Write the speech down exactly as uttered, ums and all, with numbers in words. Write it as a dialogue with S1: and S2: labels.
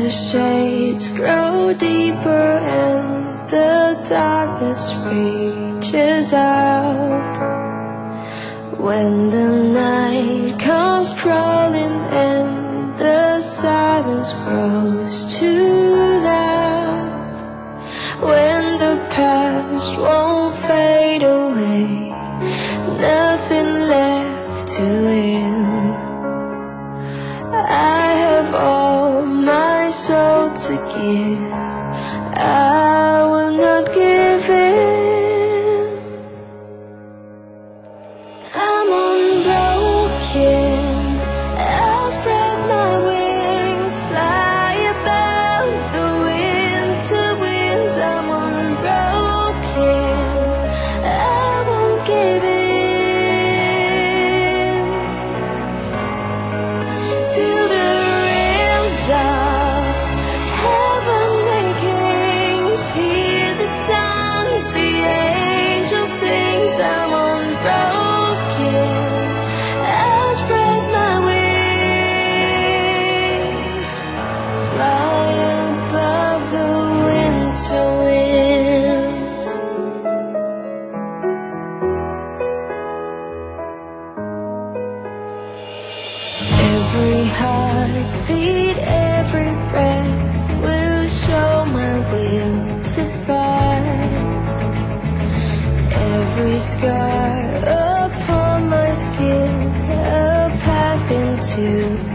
S1: the shades grow deeper and the darkness reaches out. When the night comes crawling and the silence grows too loud, when the past won't fade away, nothing left to win, I have all my soul to give, I will not give in. I'm unbroken, I'll spread my wings, fly above the winter winds. I'm unbroken, I won't give in to the rims of heavenly kings. Hear the songs the angel sings. I'm unbroken, I'll spread my wings, fly above the winter winds. Every heartbeat, every breath will show my will to fight. Every scar upon my skin, a path into